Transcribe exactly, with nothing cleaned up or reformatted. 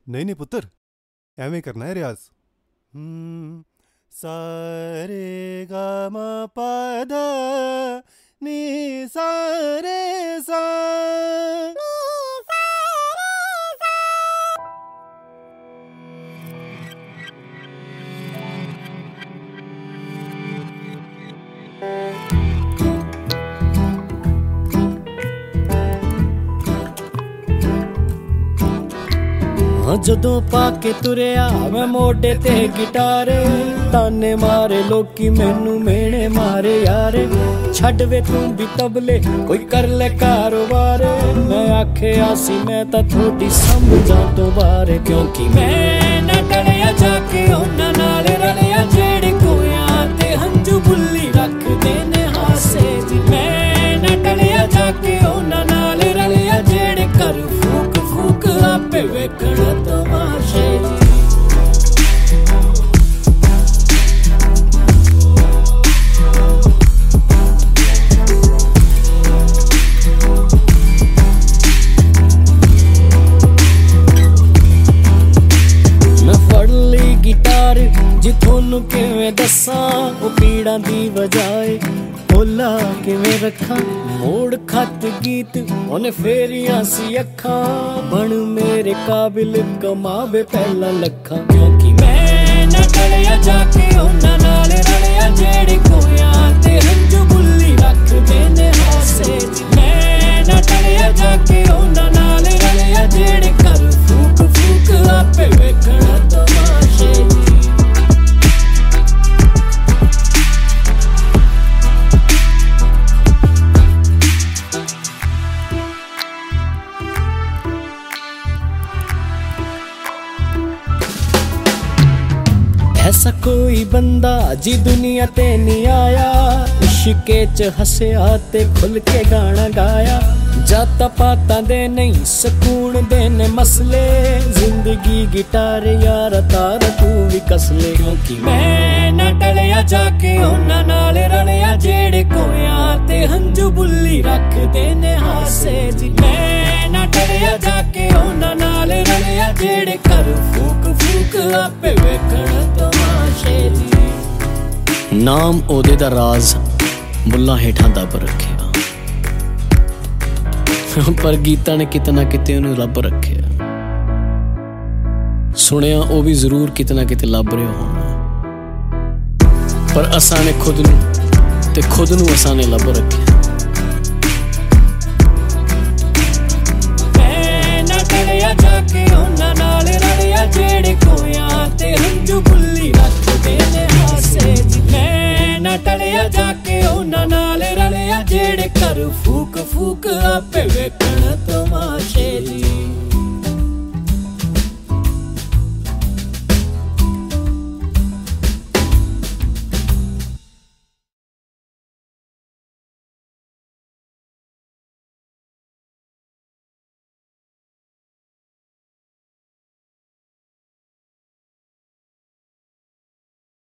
नहीं नहीं पुत्र, एवें करना है रियाज। सा रे गा मा पा धा नी सा रे सा। जदों पाके तुरिया मैं मोढे ते गिटारे, ताने मारे लोकी मैनू मेने मारे यारे। छड्ड वे तू भी तबले कोई कर ले कारोबार, मैं आखिया सी मैं तां थोड़ी समझां तो बारे। क्योंकि मैं ना टलिया जाके उन्हां नाल रलिया जेड़े कोयां ते हंजू बुल्ली रखदे ने हासे जी। मैं ना टलिया जाके उन्हां नाल रलिया जेड़े कर फूक फूक आपे वेखण तमाशे जी। गिटार जी थोनू किवें दसां ओ पीड़ां दी बजाए भोला किवें रखां। मोड़ खत गीत ओने फेरियां सी अखां, बन मेरे काबिल कमावे पहला लखां। क्योंकि मैं ना टलिया जाके उन्हां नाल रलिया जेड़े कोयां ते हंजू बुल्ली रखदे ने हासे जी। मैं ना टलिया जाके उन्हां नाल रलिया जेड़े कर फूक फूक आपे वेखण तमाशे जी। ऐसा कोई बंदा जी दुनिया ते नहीं आया, इश्के च हंसया ते खुल के गाना गाया। जाता पाता दे नहीं सकून दे ने मसले, जिंदगी गिटार यार तार तू भी कसले। क्योंकि मैं ना टलिया जाके उन्हां नाल रलिया जेड़े कोयां ते हंजू बुल्ली रखदे ने हासे जी। मैं ना टलिया जाके उन्हां नाल रलिया जेड़े कर फूक फूक आपे वेखण तमाशे जी। नाम ओदे दा राज बुल्ला हेठां दब रखिया, पर गीतां ने कितना किते उन्हें रब रखिया। सुनिया ओ भी जरूर कितना किते लब रहे होना, पर असां ने खुद नू ते खुद नू असां ने लब रखिया। मैं ना टलिया जाके उन्हां नाल रलिया जेड़े कोयां ते हंजू बुल्ली रखदे ने हासे जी। मैं ना टलिया जाके उन्हां नाल रलिया जेड़े कर फूक फूक आपे वेखण तमाशे जी।